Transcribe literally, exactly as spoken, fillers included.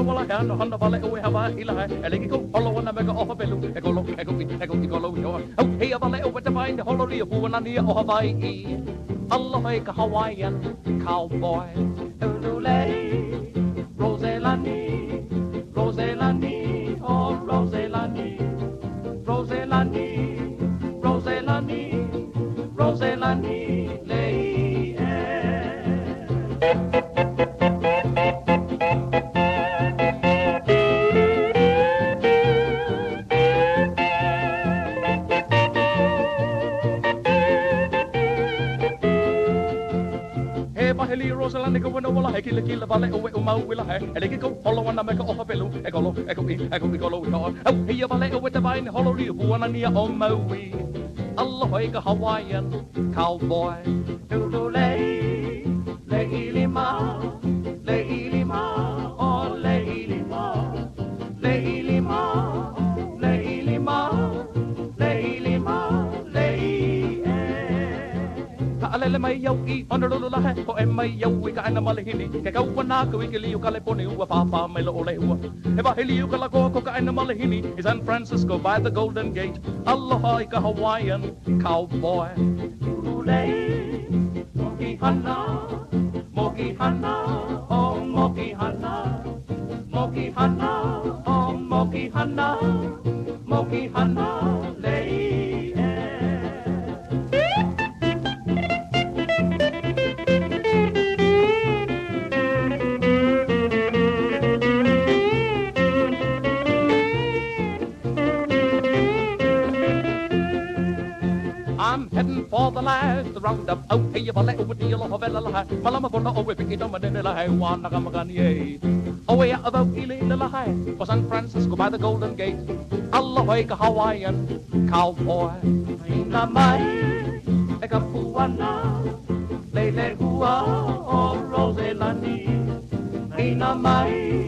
wala hana hana wala e hawa ila e le ko holo na mega ofa belu e golo e go e go e golo yo oh hey wala e wata find holo ri fu na ni o Hawaii Allah make a Hawaiian cowboy Ulule Roselani Roselani oh Roselani Roselani Roselani Roselani lei Heli Rosalani go wena wala heki le kila vale o o mau wila he ele ki go holo wana meka ofa pelu e golo e go e go e golo ko oh he vale o te vai holo ri bu wana ni o mau wi Allah hoy ka Hawaiian cowboy do le le ilima le ilima oh le ilima le ilima le ilima le ilima le alele mai yau I honolulu la he ko e mai yau I ka ana malihini ke kau wana ko I ke liu ka le poni ua papa mai lo ole ua e ba heliu ka la ko ko ka ana malihini is San Francisco by the Golden Gate aloha I ka Hawaiian cowboy ule moki hana moki hana oh moki hana moki hana oh moki hana moki hana lei I'm heading for the last roundup. Oh, hey, you vale over the yellow of Ella. Malama bona over Picky Domadilla, one Nagamagani. Oh, way out about Ila High for San Francisco by the Golden Gate. Allah wake a Hawaiian cowboy. Ina mai, eka puana, lele hua, oh, Roselani. Ina mai.